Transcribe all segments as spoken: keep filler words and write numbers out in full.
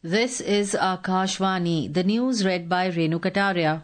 This is Akashvani, the news read by Renu Kataria.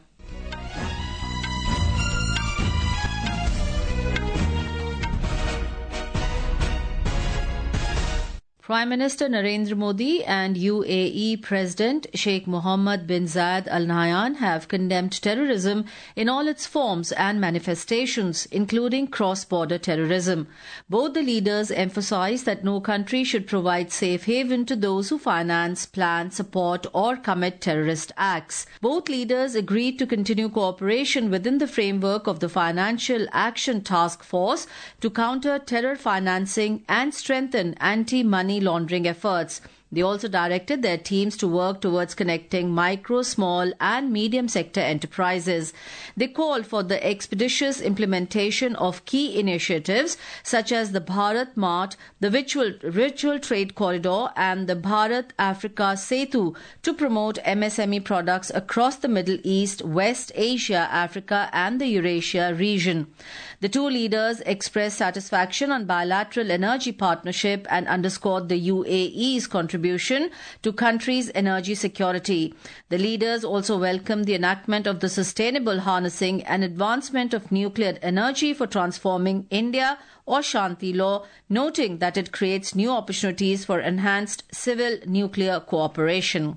Prime Minister Narendra Modi and U A E President Sheikh Mohammed bin Zayed Al Nahyan have condemned terrorism in all its forms and manifestations, including cross-border terrorism. Both the leaders emphasized that no country should provide safe haven to those who finance, plan, support or commit terrorist acts. Both leaders agreed to continue cooperation within the framework of the Financial Action Task Force to counter terror financing and strengthen anti-money laundering efforts. They also directed their teams to work towards connecting micro, small and medium sector enterprises. They called for the expeditious implementation of key initiatives such as the Bharat Mart, the Virtual, Virtual Trade Corridor and the Bharat Africa Setu to promote M S M E products across the Middle East, West Asia, Africa and the Eurasia region. The two leaders expressed satisfaction on bilateral energy partnership and underscored the U A E's contribution to country's energy security. The leaders also welcomed the enactment of the Sustainable Harnessing and Advancement of Nuclear Energy for Transforming India or Shanti Law, noting that it creates new opportunities for enhanced civil nuclear cooperation.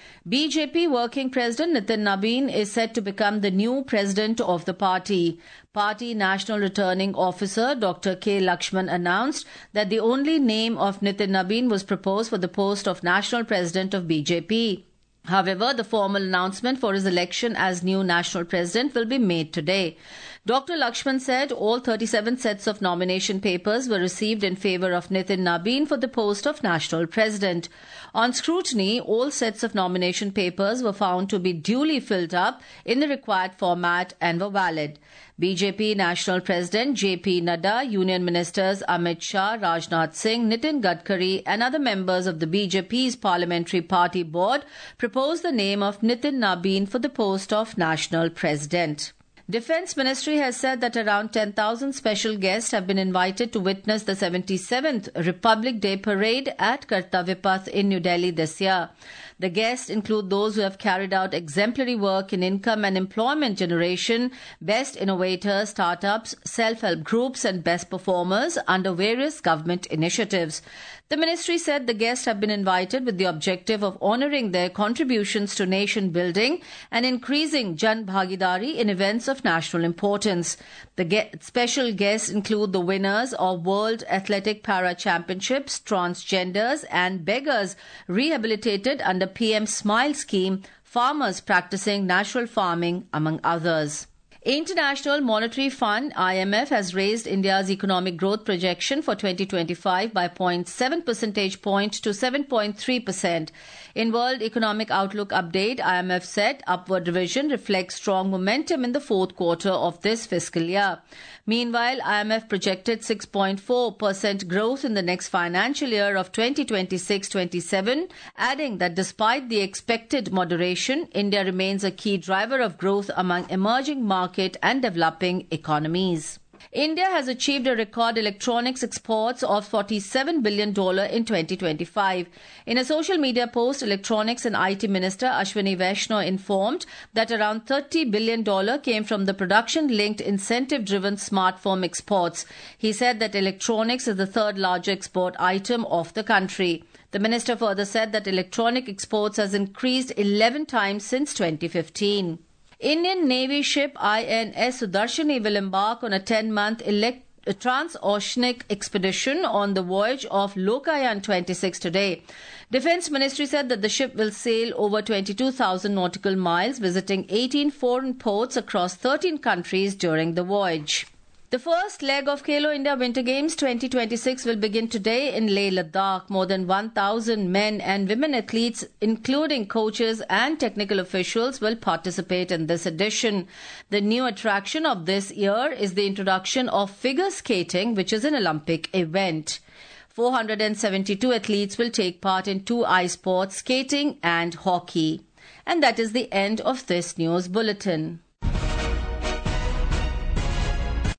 B J P Working President Nitin Nabin is set to become the new president of the party. Party National Returning Officer Doctor K. Lakshman announced that the only name of Nitin Nabin was proposed for the post of National President of B J P. However, the formal announcement for his election as new national president will be made today. Doctor Lakshman said all thirty-seven sets of nomination papers were received in favour of Nitin Nabin for the post of national president. On scrutiny, all sets of nomination papers were found to be duly filled up in the required format and were valid. B J P National President J P Nadda, Union Ministers Amit Shah, Rajnath Singh, Nitin Gadkari and other members of the B J P's Parliamentary Party Board proposed the name of Nitin Nabin for the post of National President. Defence Ministry has said that around ten thousand special guests have been invited to witness the seventy-seventh Republic Day Parade at Kartavya Path in New Delhi this year. The guests include those who have carried out exemplary work in income and employment generation, best innovators, startups, self-help groups and best performers under various government initiatives. The ministry said the guests have been invited with the objective of honouring their contributions to nation building and increasing Jan Bhagidari in events of national importance. The ge- special guests include the winners of World Athletic Para Championships, transgenders and beggars rehabilitated under P M Smile scheme, farmers practicing natural farming, among others. International Monetary Fund I M F has raised India's economic growth projection for twenty twenty-five by zero point seven percentage point to seven point three percent. In World Economic Outlook update, I M F said upward revision reflects strong momentum in the fourth quarter of this fiscal year. Meanwhile, I M F projected six point four percent growth in the next financial year of twenty twenty-six twenty-seven, adding that despite the expected moderation, India remains a key driver of growth among emerging markets and developing economies. India has achieved a record electronics exports of forty-seven billion dollars in twenty twenty-five. In a social media post, Electronics and I T Minister Ashwini Vaishnaw informed that around thirty billion dollars came from the production-linked incentive-driven smartphone exports. He said that electronics is the third largest export item of the country. The minister further said that electronic exports has increased eleven times since twenty fifteen. Indian Navy ship I N S Sudarshani will embark on a ten-month elect- transoceanic expedition on the voyage of Lokayan twenty-six today. Defence Ministry said that the ship will sail over twenty-two thousand nautical miles, visiting eighteen foreign ports across thirteen countries during the voyage. The first leg of Khelo India Winter Games twenty twenty-six will begin today in Leh, Ladakh. More than one thousand men and women athletes, including coaches and technical officials, will participate in this edition. The new attraction of this year is the introduction of figure skating, which is an Olympic event. four hundred seventy-two athletes will take part in two ice sports, skating and hockey. And that is the end of this news bulletin.